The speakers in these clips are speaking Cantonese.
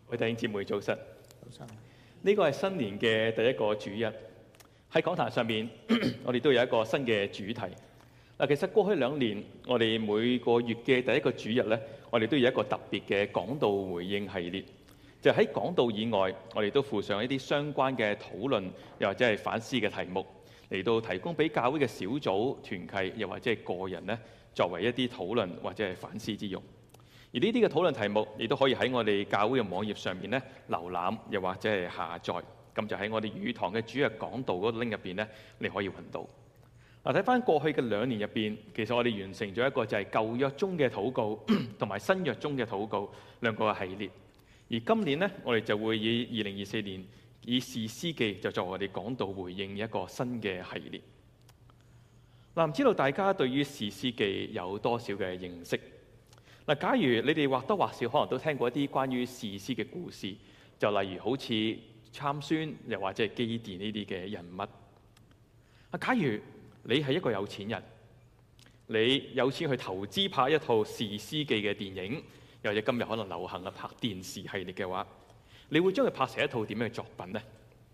各位弟兄姊妹早晨，呢個係新年嘅第一個主日，喺講壇上面，我哋都有一個新嘅主題。其實過去2年，我哋每個月嘅第一個主日呢，我哋都有一個特別嘅講道回應系列。就喺講道以外，我哋都附上一啲相關嘅討論，又或者係反思嘅題目，嚟到提供俾教會嘅小組、團契，又或者係個人呢，作為一啲討論或者係反思之用。而呢啲嘅討論題目，亦都可以喺我哋教會嘅網頁上面咧瀏覽，又或者係下載。咁就喺我哋語堂嘅主日講道嗰個 link 入邊咧，你可以揾到。睇翻過去嘅2年入邊，其實我哋完成咗一個就係舊約中嘅禱告，同埋新約中嘅禱告兩個嘅系列。而今年呢，我哋就會以2024年以士師記就作為我哋講道回應一個新嘅系列。唔知道大家對於士師記有多少嘅認識？假如你哋或多或少可能都聽過一啲關於士師嘅故事，就例如好似參孫，又或者係基甸呢啲嘅人物。假如你係一個有錢人，你有錢去投資拍一套士師記嘅電影，又或者今日可能流行嘅拍電視系列嘅話，你會將佢拍成一套點樣嘅作品呢？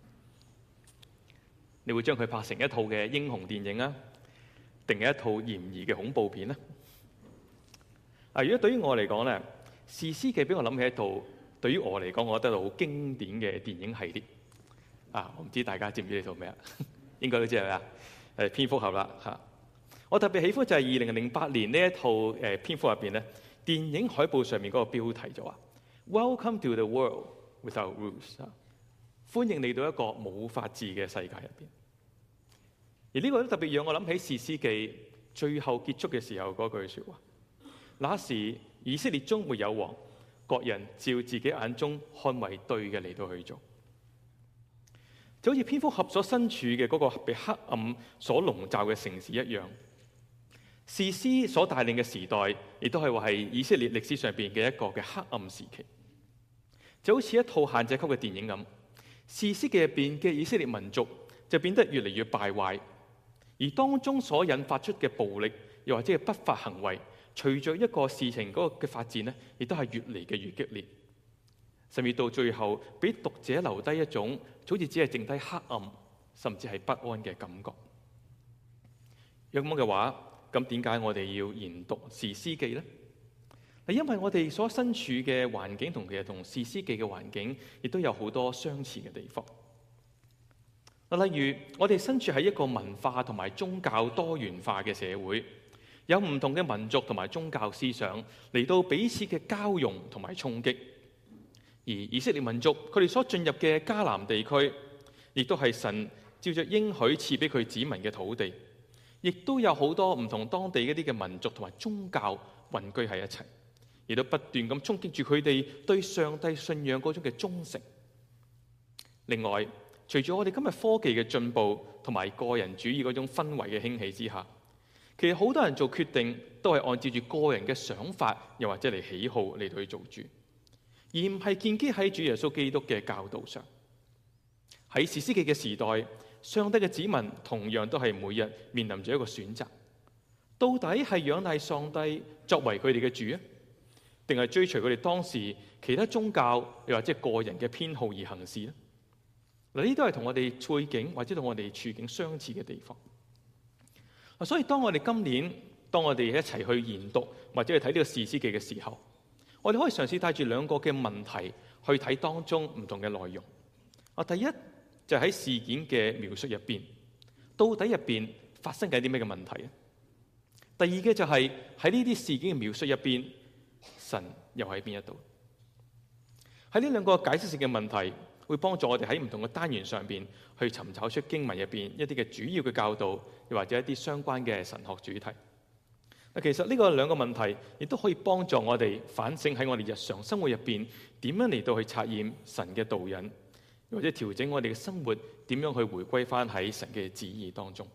你會將佢拍成一套嘅英雄電影啊，定係一套嫌疑嘅恐怖片呢？如果對於我嚟講咧，士師記俾我諗起一套對於我嚟講，我覺得好經典嘅電影系列。我唔知大家知唔知呢套咩啊？應該都知係咪啊？蝙蝠俠啦嚇！我特別喜歡就係2008年呢一套蝙蝠入邊咧，電影海報上面嗰個標題就話 Welcome to the world without rules， 歡迎嚟到一個冇法治嘅世界入邊。而呢個都特別讓我諗起士師記最後結束嘅時候嗰句説話。那時以色列中沒有王，各人照自己眼中看為對嘅嚟到去做，就好似蝙蝠俠所身處嘅嗰個被黑暗所籠罩嘅城市一樣。士師所帶領嘅時代，亦都係話係以色列歷史上邊嘅一個嘅黑暗時期，就好似一套限制級嘅電影咁。士師記入邊嘅以色列民族就變得越嚟越敗壞，而當中所引發出嘅暴力，又或者係不法行為，隨着一個事情嗰個嘅發展呢，亦都係越嚟嘅越激烈，甚至到最後俾讀者留低一種好似只係剩低黑暗，甚至係不安嘅感覺。若咁嘅話，咁點解我哋要研讀士師記呢？因為我哋所身處嘅環境同其實同士師記嘅環境，亦都有好多相似嘅地方。例如我哋身處喺一個文化同埋宗教多元化嘅社會。有唔同嘅民族同埋宗教思想嚟到彼此嘅交融同埋衝擊，而以色列民族佢哋所進入嘅迦南地區，亦都係神照着應許賜俾佢子民嘅土地，亦都有好多唔同當地一啲嘅民族同埋宗教混居喺一齊，亦都不斷咁衝擊住佢哋對上帝信仰嗰種嘅忠誠。另外，隨住我哋今日科技嘅進步同埋個人主義嗰種氛圍嘅興起之下，其實好多人做決定都係按照住個人嘅想法，又或者嚟喜好嚟到去做主，而唔係建基喺主耶穌基督嘅教導上。喺士師記嘅時代，上帝嘅子民同樣都係每日面臨住一個選擇，到底係仰賴上帝作為佢哋嘅主啊，定係追隨佢哋當時其他宗教又或者個人嘅偏好而行事呢？嗱，呢啲都係同我哋背景或者同我哋處境相似嘅地方。所以當我哋今年當我哋一齊去研讀或者去睇呢個士師記嘅時候，我哋可以嘗試帶住2個嘅問題去睇當中唔同嘅內容。第一就喺事件嘅描述入邊，到底入邊發生緊啲咩嘅問題？第二嘅就係喺呢啲事件嘅描述入邊，神又喺邊一度？喺呢2個解釋性嘅問題，會幫助我哋喺唔同嘅單元上邊去尋找出經文入邊一啲嘅主要嘅教導，又或者一啲相關嘅神學主題。其實呢個2個問題亦都可以幫助我哋反省喺我哋日常生活入邊點樣嚟到去察驗神嘅導引，或者調整我哋嘅生活點樣去回歸翻喺神嘅旨意當中。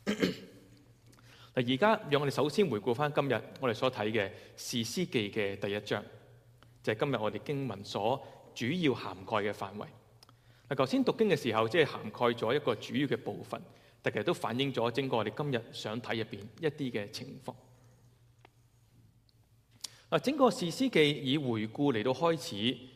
而家讓我哋首先回顧翻今日我哋所睇嘅士師記嘅第1章，就係今日我哋經文所主要涵蓋嘅範圍。頭先讀經嘅時候，即係涵蓋咗一個主要嘅部分，但其實都反映咗整個我哋今日想睇入邊一啲嘅情況。整個士師記以回顧嚟到開始，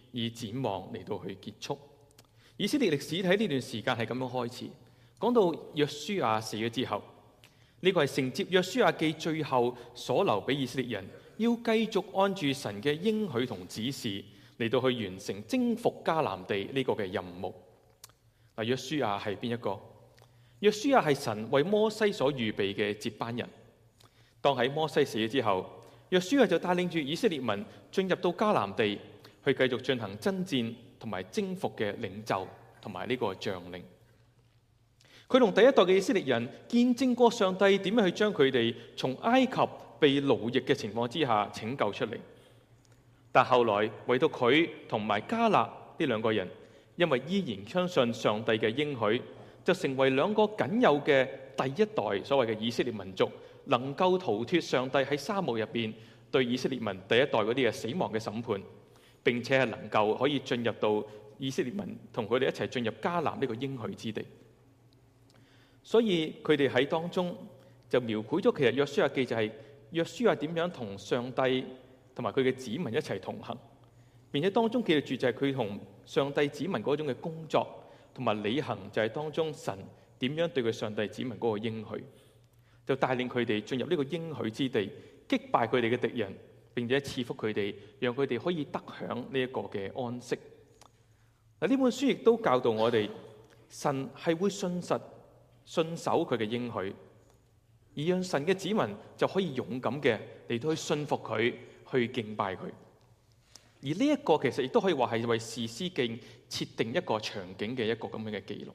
以展望嚟到去結束。以色列歷史喺呢段時間係咁樣開始，講到約書亞死咗之後，呢個係承接約書亞記最後所留俾以色列人，要繼續按住神嘅應許同指示嚟到去完成征服迦南地呢個嘅任務。嗱，約書亞係邊一個？約書亞係神為摩西所預備嘅接班人。當喺摩西死咗之後，約書亞就帶領住以色列民進入到迦南地，去繼續進行爭戰同埋征服嘅領袖同埋呢個將領。佢同第一代嘅以色列人見證過上帝點樣去將佢哋從埃及被奴役嘅情況之下拯救出嚟。但後來唯獨佢同埋迦勒呢兩個人，因為依然相信上帝嘅應許，就成為兩個僅有嘅第一代所謂嘅以色列民族，能夠逃脫上帝喺沙漠入邊對以色列民第一代嗰啲嘅死亡嘅審判，並且係能夠可以進入到以色列民同佢哋一齊進入迦南呢個應許之地。所以佢哋喺當中就描繪咗，其實約書亞記就係約書亞點樣同上帝同埋佢嘅子民一齊同行，並且當中記住就係佢同上帝子民嗰種嘅工作同埋履行，就係當中神點樣對佢上帝子民嗰個應許，就帶領佢哋進入呢個應許之地，擊敗佢哋嘅敵人，並且賜福佢哋，讓佢哋可以得享呢一個嘅安息。嗱，呢本書亦都教導我哋，神係會信守佢嘅應許，而讓神嘅子民就可以勇敢嘅嚟到去信服佢，去敬拜佢。而呢一個其實亦都可以話係為士師記設定一個場景嘅一個咁樣嘅記錄。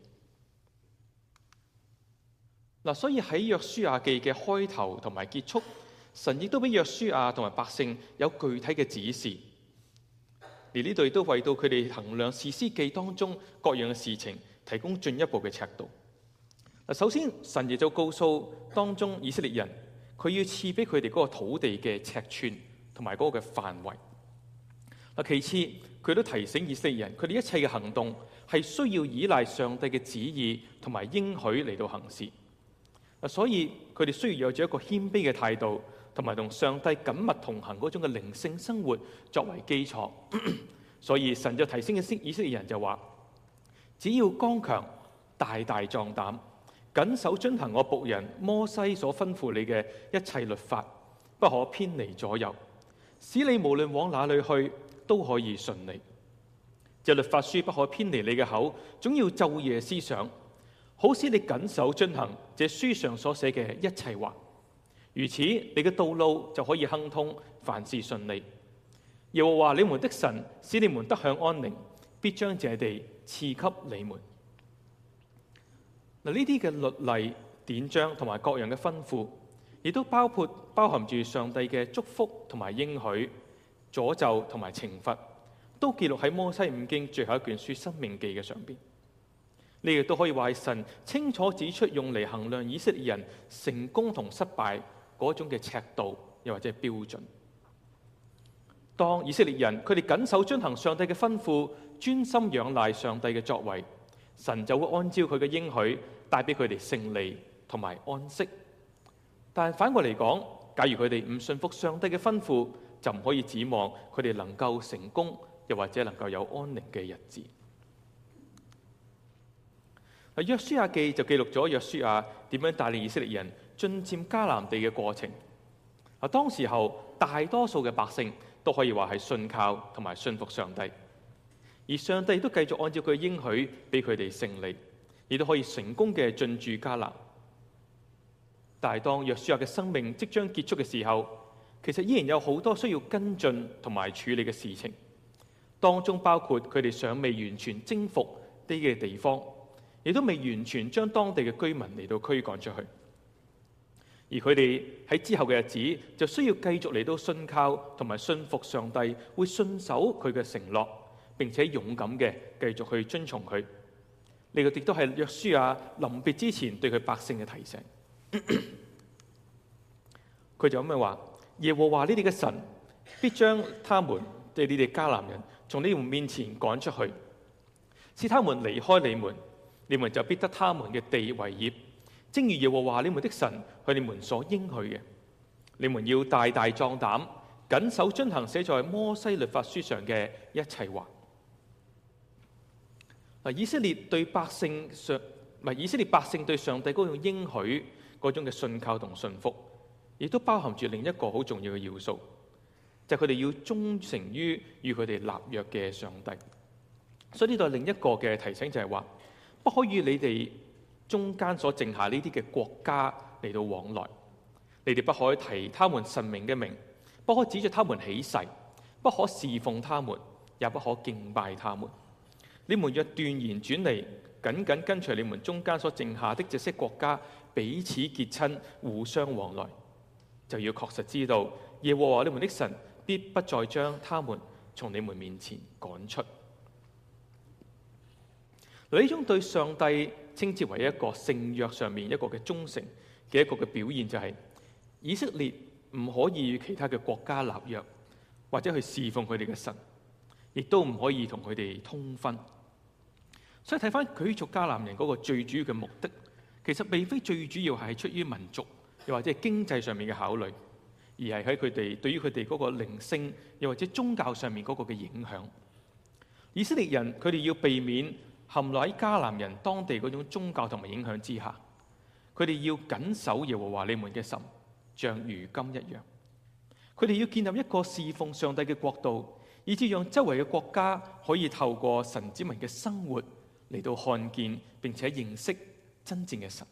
嗱，所以喺約書亞記嘅開頭同埋結束，神亦都俾約書亞同埋百姓有具體嘅指示。而呢度亦都為到佢哋衡量士師記當中各樣嘅事情提供進一步嘅尺度。首先神亦就告訴當中以色列人，佢要賜俾佢哋嗰個土地嘅尺寸同埋嗰個嘅範圍。其次佢都提醒以色列人，佢哋一切嘅行動係需要依賴上帝嘅旨意同埋應許嚟到行事。所以佢哋需要有住一個謙卑嘅態度，同埋同上帝緊密同行嗰種嘅靈性生活作為基礎。所以神就提醒以色列人就話，只要剛強大大壯膽，謹守遵行我僕人摩西所吩咐你嘅一切律法，不可偏離左右，使你無論往哪裏去都可以順利。這律法書不可偏離你嘅口，總要晝夜思想，好使你謹守遵行這書上所寫嘅一切話。如此，你嘅道路就可以亨通，凡事順利。耶和華你們的神使你們得享安寧，必將這地賜給你們。嗱，呢啲嘅律例典章同埋各樣嘅吩咐，亦都包含住上帝嘅祝福同埋應許、詛咒同埋懲罰，都記錄喺摩西五經最後一卷書《申命記》嘅上邊。呢亦都可以話係神清楚指出用嚟衡量以色列人成功同失敗嗰種嘅尺度，又或者係標準。當以色列人佢哋謹守遵行上帝嘅吩咐，專心仰賴上帝嘅作為，神就會按照佢嘅應許帶俾佢哋勝利同埋安息。但反過嚟講，假如佢哋唔信服上帝嘅吩咐，就唔可以指望佢哋能夠成功，又或者能夠有安寧嘅日子。約書亞記就記錄咗約書亞點樣帶領以色列人進佔迦南地嘅過程。當時候大多數嘅百姓都可以話係信靠同埋信服上帝，而上帝都繼續按照佢嘅應許俾佢哋勝利，亦都可以成功嘅進駐迦南。但係當約書亞嘅生命即將結束嘅時候，其實依然有好多需要跟進同埋處理嘅事情，當中包括佢哋尚未完全征服呢嘅地方，亦都未完全將當地嘅居民嚟到驅趕出去。而佢哋喺之後嘅日子就需要繼續嚟到信靠同埋信服上帝，會信守佢嘅承諾，並且勇敢嘅繼續去遵從佢。呢個亦都係約書亞臨別之前對佢百姓嘅提醒。佢就咁樣話：耶和華你哋嘅神必將他們，即係你哋迦南人，從你們面前趕出去，使他們離開你們，你們就必得他們嘅地為業。正如耶和華你們的神向你們所應許嘅，你們要大大壯膽，謹守遵行寫在摩西律法書上嘅一切話。 以色列對百姓以色列百姓對上帝嗰種應許嗰種嘅信靠同信服，亦都包含住另一個好重要嘅要素，就係佢哋要忠誠於與佢哋立約嘅上帝。所以呢度另一個嘅提醒就係話，不可以你哋中間所剩下呢啲嘅國家嚟到往來，你哋不可以提他們神明嘅名，不可指着他們起誓，不可侍奉他們，也不可敬拜他們。你們若斷然轉離，緊緊跟隨你們中間所剩下的這些國家，彼此結親，互相往來，就要確實知道耶和華你們的神必不再將他們從你們面前趕出。呢種對上帝稱之為一個聖約上面一個嘅忠誠嘅一個嘅表現，就係以色列唔可以與其他嘅國家立約，或者去侍奉佢哋嘅神，亦都唔可以同佢哋通婚。所以睇翻驅逐迦南人嗰個最主要嘅目的，其實並非最主要係出於民族又或者係經濟上面嘅考慮，而係喺佢哋對於佢哋嗰個靈性又或者宗教上面嗰個嘅影響。以色列人佢哋要避免陷落喺迦南人當地嗰種宗教同埋影響之下，佢哋要謹守耶和華你們嘅神，像如今一樣。佢哋要建立一個侍奉上帝嘅國度，以致讓周圍嘅國家可以透過神子民嘅生活嚟到看見並且認識真正嘅神。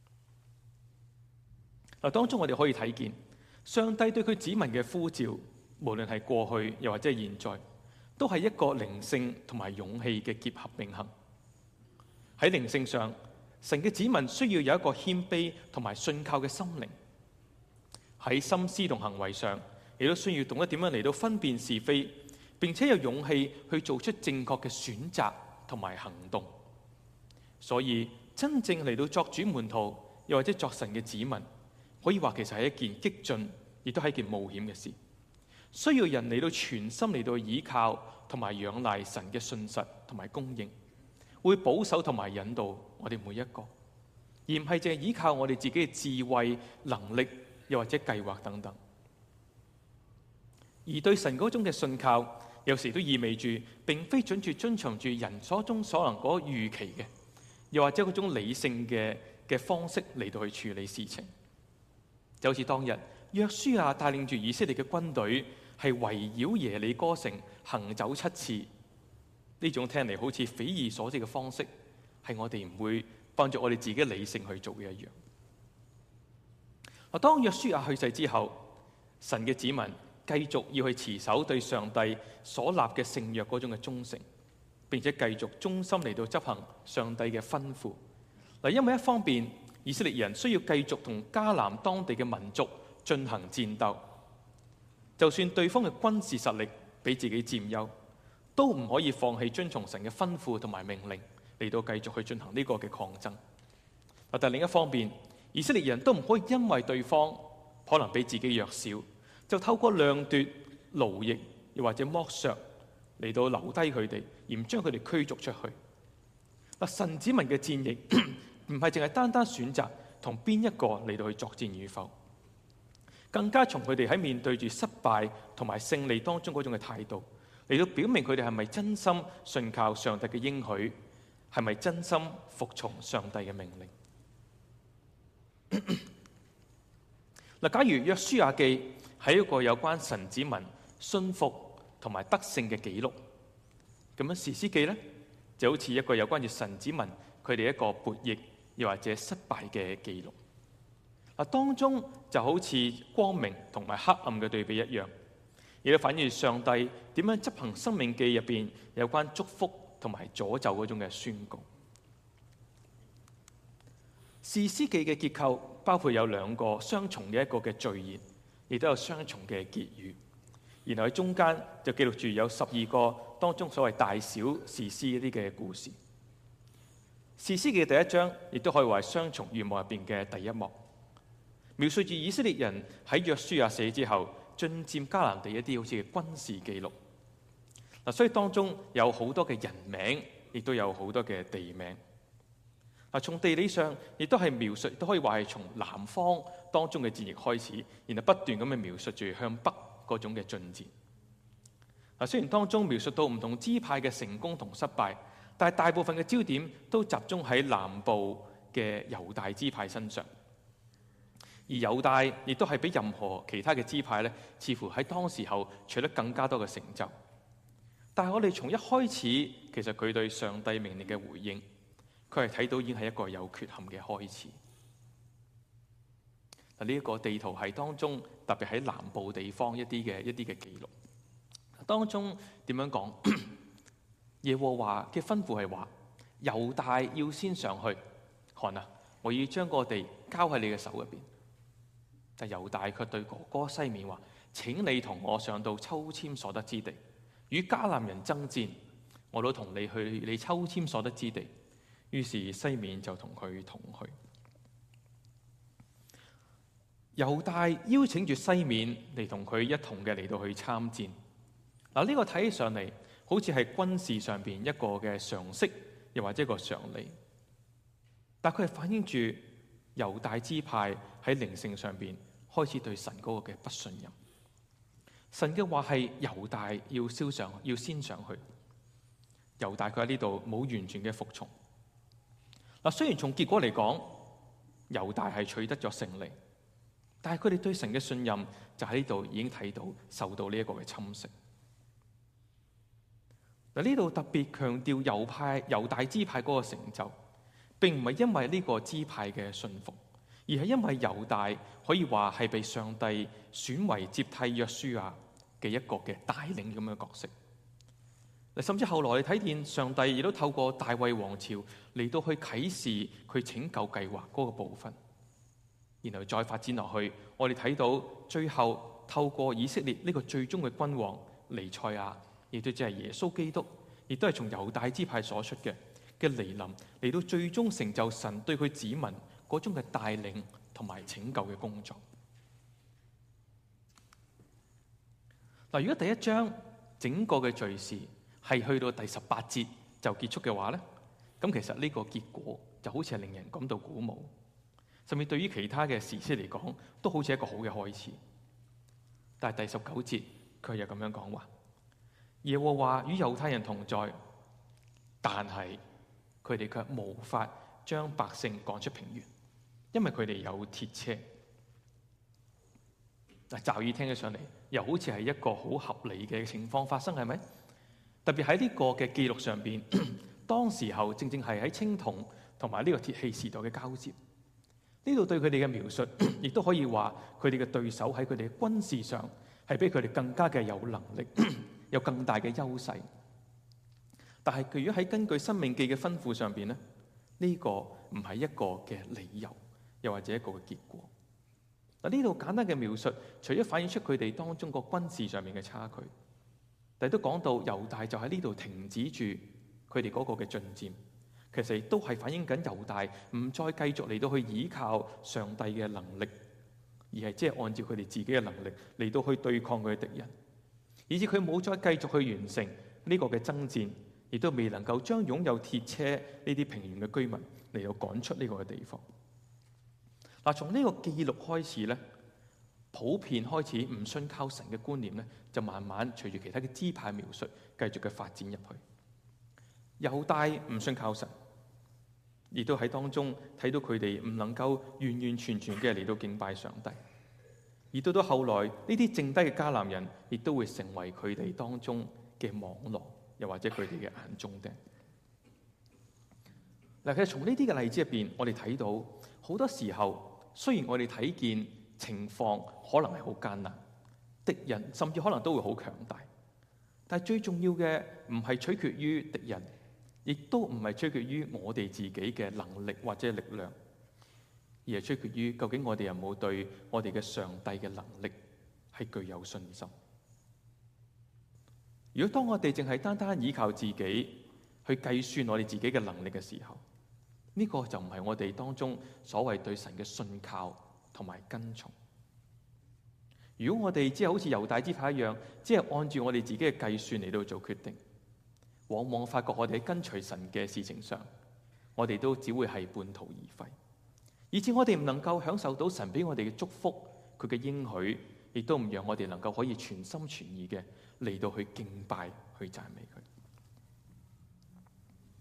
嗱，當中我哋可以睇見上帝對佢子民嘅呼召，無論係過去又或者係現在，都係一個靈性同埋勇氣嘅結合並行。喺靈性上，神嘅子民需要有一個謙卑同埋信靠嘅心靈；喺心思同行為上，亦都需要懂得點樣嚟到分辨是非，並且有勇氣去做出正確嘅選擇同埋行動。所以真正嚟到作主門徒，又或者作神嘅子民，可以話其實係一件激進，亦都係一件冒險嘅事。需要人嚟到全心嚟到倚靠同埋仰賴神嘅信實同埋供應，會保守同埋引導我哋每一個，而唔係淨係依靠我哋自己嘅智慧、能力，又或者計劃等等。而對神嗰種嘅信靠，有時都意味住並非準住遵從住人所中所能嗰預期嘅，又或者嗰種理性嘅方式嚟到去處理事情。就好似當日約書亞帶領住以色列嘅軍隊，係圍繞耶利哥城行走7次，呢種聽嚟好似匪夷所思嘅方式，係我哋唔會幫助我哋自己理性去做嘅一樣。當約書亞去世之後，神嘅子民繼續要去持守對上帝所立嘅聖約嗰種嘅忠誠，並且繼續忠心嚟到執行上帝嘅吩咐。因為一方面以色列人需要繼續同迦南當地嘅民族進行戰鬥，就算對方嘅軍事實力比自己佔優，都唔可以放棄遵從神嘅吩咐同埋命令嚟到繼續去進行呢個嘅抗爭。但另一方面，以色列人都唔可以因為對方可能比自己弱小，就透過掠奪、奴役又或者剝削嚟到留低佢哋，而唔將佢哋驅逐出去。神子民嘅戰役唔係淨係單單選擇同邊一個嚟到去作戰與否，更加從佢哋喺面對住失敗同埋勝利當中嗰種嘅態度嚟到表明佢哋係咪真心信靠上帝嘅應許，係咪真心服從上帝嘅命令。假如約書亞記係一個有關神子民信服同埋得勝嘅記錄，咁樣士師記呢，就好似一個有關住神子民佢哋一個悖逆又或者失敗嘅記錄。當中就好似光明同埋黑暗嘅對比一樣，亦都反映上帝點樣執行申命記入邊有關祝福同埋詛咒嗰種嘅宣告。士師記嘅結構包括有兩個雙重嘅一個嘅序言，亦都有雙重嘅結語，然後喺中間就記錄住有12個當中所謂大小士師一啲嘅故事。士師記第一章亦都可以話係雙重願望入邊嘅第一幕，描述住以色列人喺約書亞死之後進佔迦南地一啲好似嘅軍事記錄。所以當中有好多嘅人名，亦都有好多嘅地名。從地理上亦都係描述，都可以話係從南方當中嘅戰役開始，然後不斷咁去描述住向北嗰種嘅進戰。雖然當中描述到唔同支派嘅成功同失敗， 但係大部分嘅焦點都集中喺南部嘅猶大支派身上。而猶大亦都係比任何其他嘅支派咧，似乎喺當時候取得更加多嘅成就。但係我哋從一開始，其實佢對上帝命令嘅回應，佢係睇到已經係一個有缺陷嘅開始。嗱，呢一個地圖係當中特別喺南部地方一啲嘅記錄，當中點樣講？耶和華嘅吩咐係話，猶大要先上去，看啊，我要將個地交喺你嘅手入邊。但猶大卻對哥哥西面話：請你同我上到抽籤所得之地，與迦南人爭戰，我都同你去你抽籤所得之地。於是西面就同佢同去。猶大邀請住西面嚟同佢一同嘅嚟到去參戰。嗱，呢個睇起上嚟好似係軍事上邊一個嘅常識，又或者一個常理，但佢係反映住猶大支派喺靈性上邊開始對神嗰個嘅不信任。神嘅話係猶大要先上去，猶大佢喺呢度冇完全嘅服從。嗱，雖然從結果嚟講，猶大係取得咗勝利，但係佢哋對神嘅信任就喺呢度已經睇到受到呢一個嘅侵蝕。嗱，呢度特別強調猶大支派嗰個成就，並唔係因為呢個支派嘅信服，而係因為猶大可以話係被上帝選為接替約書亞嘅一個嘅帶領咁嘅角色。甚至後來你睇見上帝亦都透過大衛王朝嚟到去啟示佢拯救計劃嗰個部分，然後再發展落去，我哋睇到最後透過以色列呢個最終嘅君王彌賽亞，亦都即係耶穌基督，亦都係從猶大支派所出嘅來臨，嚟到最終成就神對佢子民嗰種嘅帶領同埋拯救嘅工作。嗱，如果第一章整個嘅敘事係去到第18節就結束嘅話咧，咁其實呢個結果就好似係令人感到鼓舞，甚至對於其他嘅士師嚟講，都好似一個好嘅開始。但係第19節佢又咁樣講話：耶和華與猶太人同在，但係佢哋卻無法將百姓趕出平原，因為佢哋有鐵車。嗱，驟耳聽起上嚟，又好似係一個好合理嘅情況發生，係咪？特別喺呢個嘅記錄上邊，當時候正正係喺青銅同埋呢個鐵器時代嘅交接。呢度對佢哋嘅描述，亦都可以話佢哋嘅對手喺佢哋嘅軍事上係比佢哋更加嘅有能力，有更大嘅優勢。但係佢如果喺根據申命記嘅吩咐上邊咧，呢個唔係一個嘅理由，又或者一個嘅結果。嗱，呢度簡單嘅描述，除咗反映出佢哋當中個軍事上面嘅差距，但係都講到猶大就喺呢度停止住佢哋嗰個嘅進戰，其實亦都係反映緊猶大唔再繼續嚟到去依靠上帝嘅能力，而係即係按照佢哋自己嘅能力嚟到去對抗佢嘅敵人，以至佢冇再繼續去完成呢個嘅爭戰，亦都未能夠將擁有鐵車呢啲平原嘅居民嚟到趕出呢個嘅地方。嗱，從呢個記錄開始咧，普遍開始唔信靠神嘅觀念咧，就慢慢隨住其他嘅支派描述，繼續嘅發展入去。猶大唔信靠神，亦都喺當中睇到佢哋唔能夠完完全全嘅嚟到敬拜上帝。而到後來，呢啲剩低嘅迦南人，亦都會成為佢哋當中嘅網羅，又或者佢哋嘅眼中釘。嗱，其實從呢啲嘅例子入邊，我哋睇到好多時候，雖然我哋睇見情況可能係好艱難，敵人甚至可能都會好強大，但係最重要嘅唔係取決於敵人，亦都唔係取決於我哋自己嘅能力或者力量，而係取決於究竟我哋有冇對我哋嘅上帝嘅能力係具有信心。如果當我哋淨係單單依靠自己去計算我哋自己嘅能力嘅時候，呢個就唔係我哋當中所謂對神嘅信靠同埋跟從。如果我哋只係好似猶大支派一樣，只係按住我哋自己嘅計算嚟到做決定，往往發覺我哋喺跟隨神嘅事情上，我哋都只會係半途而廢，以至我哋唔能夠享受到神俾我哋嘅祝福，佢嘅應許，亦都唔讓我哋能夠可以全心全意嘅嚟到去敬拜、去讚美佢。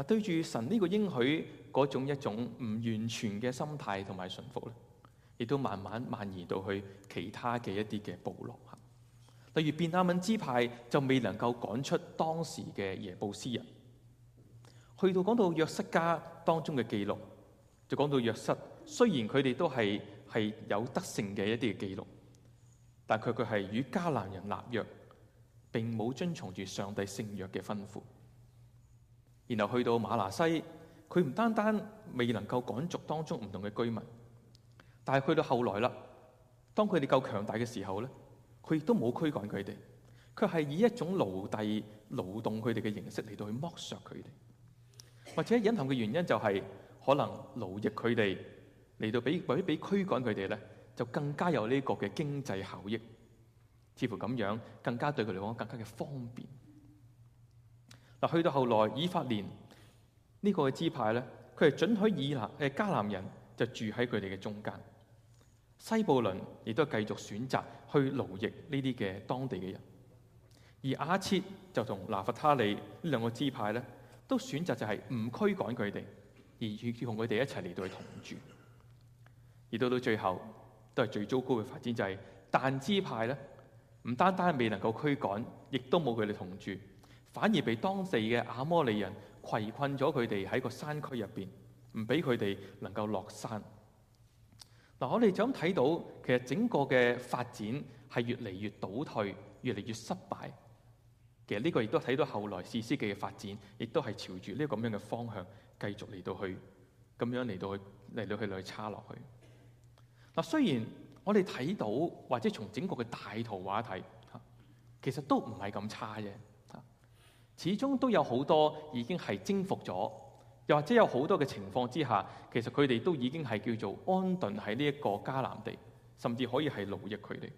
對住神呢個應許嗰種一種唔完全嘅心態同埋順服咧，亦都慢慢蔓延到去其他嘅一啲嘅部落。例如便雅憫支派就未能夠趕出當時嘅耶布斯人。去到講到約瑟家當中嘅記錄，就講到約瑟雖然佢哋都係有得勝嘅一啲嘅記錄，但佢係與迦南人立約，並冇遵從住上帝聖約嘅吩咐。然後去到瑪拿西，佢唔單單未能夠趕逐當中唔同嘅居民，但係去到後來啦，當佢哋夠強大嘅時候咧，佢亦都冇驅趕佢哋，佢係以一種奴隸勞動佢哋嘅形式嚟到去剝削佢哋。或者隱含嘅原因就係可能奴役佢哋嚟到或者比驅趕佢哋咧，就更加有呢個嘅經濟效益，似乎咁樣更加對佢嚟講更加嘅方便。嗱，去到後來以法蓮呢個嘅支派咧，佢係准許迦南人就住喺佢哋嘅中間，西布倫亦都繼續選擇去奴役呢啲嘅當地嘅人，而亞設就同拿弗他利呢兩個支派咧，都選擇就係唔驅趕佢哋，而要同佢哋一齊嚟到去同住。而到最後都係最糟糕嘅發展，就係但支派咧，唔單單未能夠驅趕，亦都冇佢哋同住，反而被當地嘅亞摩利人圍困咗佢哋喺個山區入邊，唔俾佢哋能夠落山。嗱，我哋就咁睇到，其實整個嘅發展係越嚟越倒退，越嚟越失敗。其實呢個亦都睇到後來士師記嘅發展，亦都係朝住呢個咁樣嘅方向繼續嚟到去，咁樣嚟到去叉落去。嗱，雖然我哋睇到或者從整個嘅大圖畫睇，其實都唔係咁差啫。始終都有好多已經係征服咗，又或者有好多嘅情況之下，其實佢哋都已經係叫做安頓喺呢一個迦南地，甚至可以係奴役佢哋。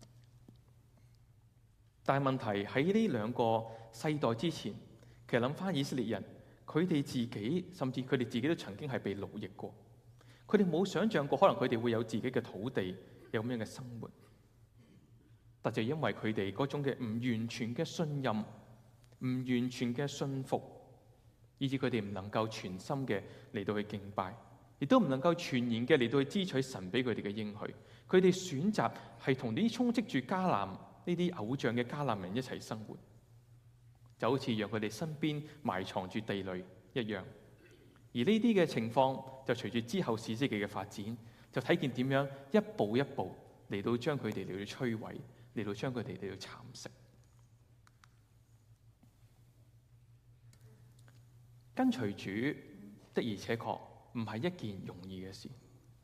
但係問題喺呢兩個世代之前，其實諗翻以色列人，佢哋自己甚至佢哋自己都曾經係被奴役過，佢哋冇想象過可能佢哋會有自己嘅土地，有咁樣嘅生活。但就因為佢哋嗰種嘅唔完全嘅信任，唔完全嘅信服，以致佢哋唔能夠全心嘅嚟到去敬拜，亦都唔能夠全然嘅嚟到去支取神俾佢哋嘅應許。佢哋選擇係同呢啲充斥住迦南呢啲偶像嘅迦南人一齊生活，就好似讓佢哋身邊埋藏住地雷一樣。而呢啲嘅情況就隨住之後士師記嘅發展，就睇見點樣一步一步嚟到將佢哋嚟到摧毀，嚟到將佢哋嚟到蠶食。跟隨主的而且確唔係一件容易嘅事。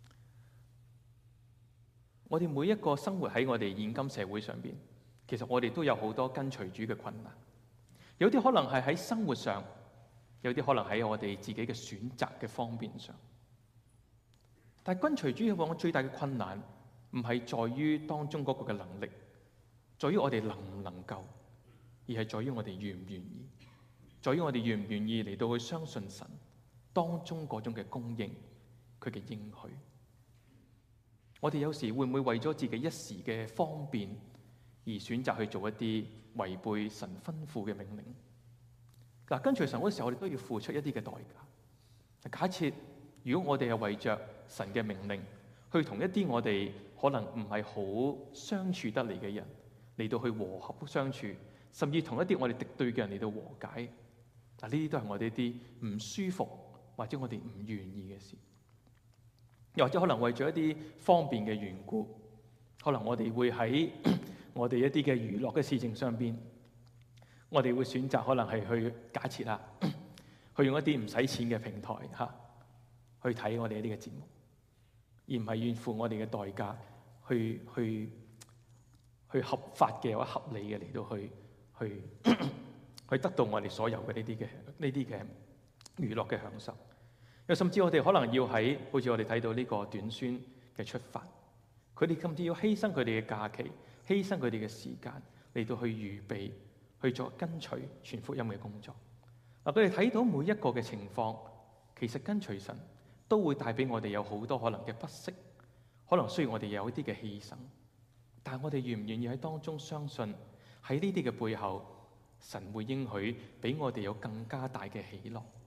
我哋每一個生活喺我哋現今社會上邊，其實我哋都有好多跟隨主嘅困難。有啲可能係喺生活上，有啲可能喺我哋自己嘅選擇嘅方便上。但係跟隨主往往最大嘅困難，唔係在於當中嗰個嘅能力，在於我哋能唔能夠，而係在於我哋願唔願意。在於我哋願唔願意嚟到去相信神當中嗰種嘅供應，佢嘅應許。我哋有時會唔會為咗自己一時嘅方便而選擇去做一啲違背神吩咐嘅命令？嗱，跟隨神嗰時候，我哋都要付出一啲嘅代價。假設如果我哋係為着神嘅命令，去同一啲我哋可能唔係好相處得嚟嘅人嚟到去和合相處，甚至同一啲我哋敵對嘅人嚟到和解。嗱，呢啲都係我哋一啲唔舒服或者我哋唔願意嘅事，又或者可能為咗一啲方便嘅緣故，可能我哋會喺我哋一啲嘅娛樂嘅事情上邊，我哋會選擇可能係去假設啦，去用一啲唔使錢嘅平台去睇我哋一啲嘅節目，而唔係願付我哋嘅代價去合法嘅或者合理嘅嚟到去得到我哋所有嘅呢啲嘅娛樂嘅享受。又甚至我哋可能要喺好似我哋睇到呢個短宣嘅出發，佢哋甚至要犧牲佢哋嘅假期，犧牲佢哋嘅時間嚟到去預備去做跟隨傳福音嘅工作。嗱，佢哋睇到每一個嘅情況，其實跟隨神都會帶俾我哋有好多可能嘅不適，可能需要我哋有一啲嘅犧牲。但係我哋願唔願意喺當中相信喺呢啲嘅背後，神會應許俾我哋有更加大嘅喜樂，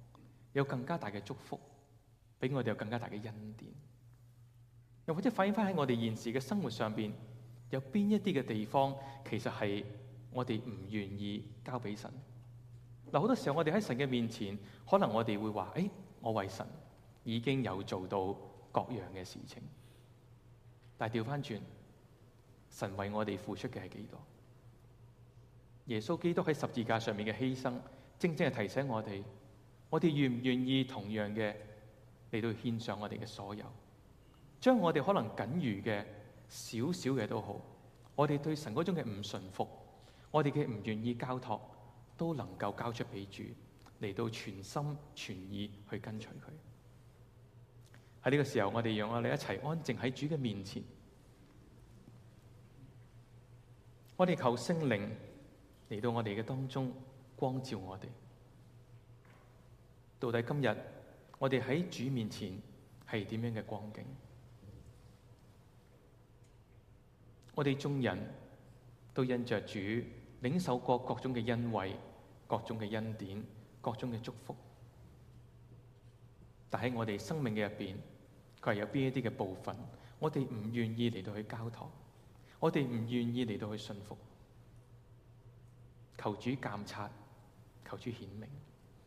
有更加大嘅祝福，俾我哋有更加大嘅恩典。又或者反映翻喺我哋現時嘅生活上邊，有邊一啲嘅地方其實係我哋唔願意交俾神。嗱，好多時候我哋喺神嘅面前，可能我哋會話：我為神已經有做到各樣嘅事情。但係調翻轉，神為我哋付出嘅係幾多？耶穌基督喺十字架上面嘅犧牲，正正係提醒我哋，我哋願唔願意同樣嘅嚟到獻上我哋嘅所有，將我哋可能僅餘嘅少少嘅都好，我哋對神嗰種嘅唔順服，我哋嘅唔願意交託，都能夠交出俾主，嚟到全心全意去跟隨佢。喺呢個時候，我哋讓我哋一齊安靜喺主嘅面前，我哋求聖靈嚟到我哋嘅當中光照我哋。到底今日我哋喺主面前係點樣嘅光景？我哋眾人都因着主領受過各種嘅恩惠、各種嘅恩典、各種嘅祝福，但喺我哋生命嘅入邊，佢係有邊一啲嘅部分，我哋唔願意嚟到去交託，我哋唔願意嚟到去信服。求主監察，求主顯明。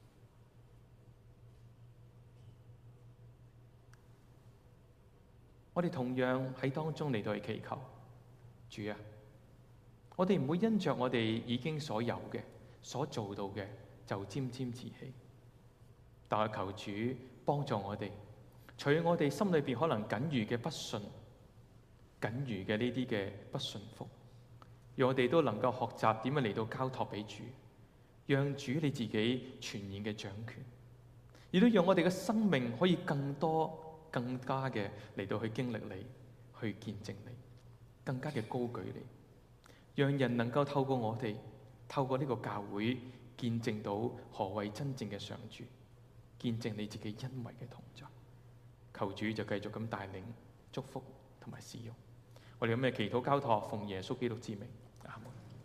我哋同樣喺當中嚟到去祈求，主啊，我哋唔會因着我哋已經所有嘅、所做到嘅就沾沾自喜，但係求主幫助我哋，除咗我哋心裏邊可能僅餘嘅不信、僅餘嘅呢啲嘅不信服，讓我哋都能夠學習點樣嚟到交託俾主，讓主你自己全然嘅掌權，亦都讓我哋嘅生命可以更多、更加嘅嚟到去經歷你，去見證你，更加嘅高舉你，讓人能夠透過我哋，透過呢個教會見證到何謂真正嘅上主，見證你自己恩惠嘅同在。求主就繼續咁帶領、祝福同埋使用。我哋有咩祈禱交託，奉耶穌基督之名。